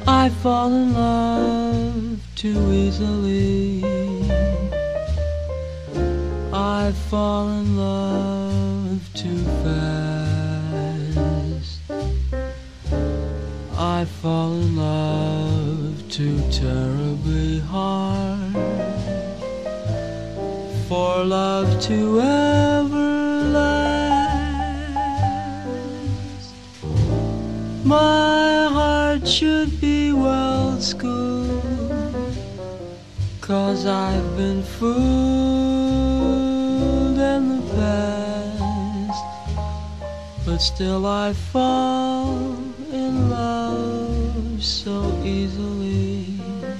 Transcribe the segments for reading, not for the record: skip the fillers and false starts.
I fall in love too easily. I fall in love too fast. I fall in love too terribly hard for love to ever last. My heart should be well schooled, 'cause I've been fooled in the past. But still I fall in love so easily.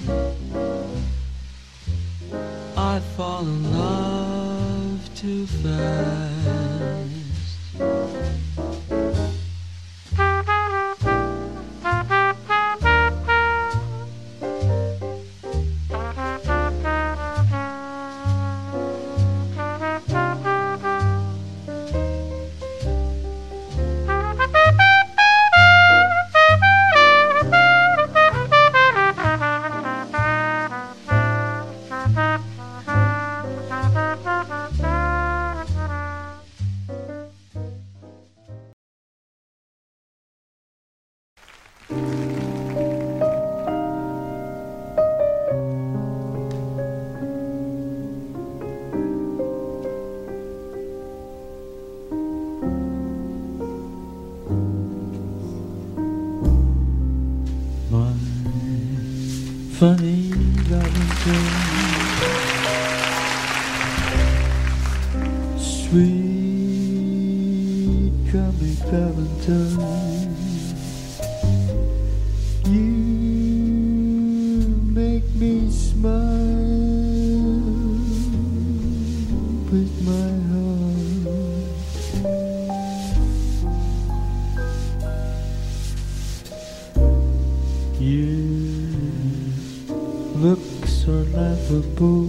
I fall in love too fast. Funny Valentine, sweet comic Valentine, you make me smile with my heart. You looks are laughable,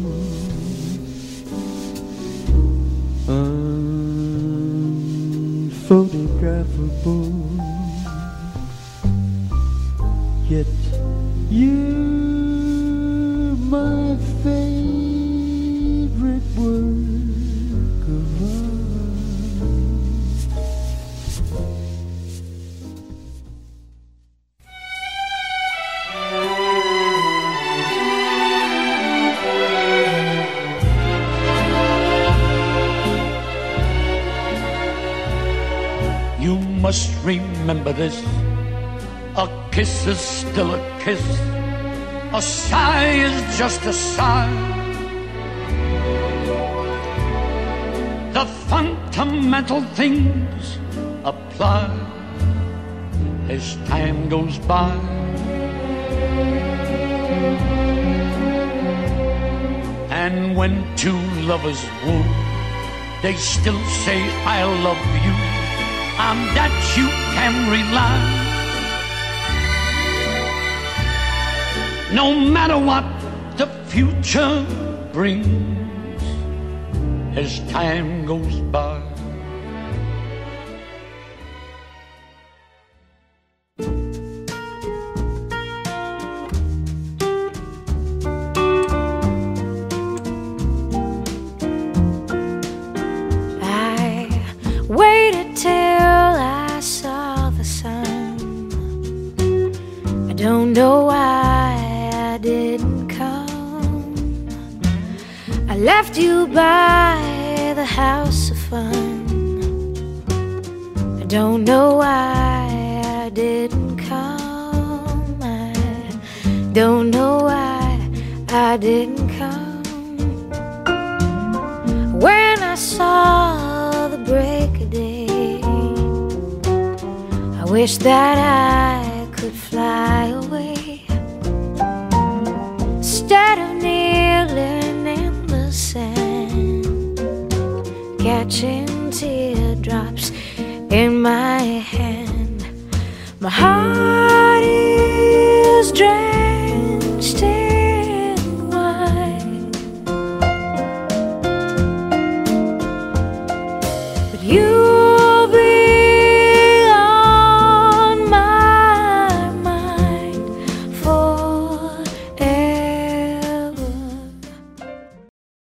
unphotographable, yet you're my favorite work of art. You must remember this, a kiss is still a kiss, a sigh is just a sigh. The fundamental things apply as time goes by. And when two lovers woo, they still say I love you, on that you can rely. No matter what the future brings as time goes by. Waited till I saw the sun. I don't know why I didn't come. I left you by the house of fun. I don't know why I didn't come. I don't know why I didn't come. When I saw the break of day, I wish that I could fly away, instead of kneeling in the sand, catching teardrops in my hand. My heart is dry.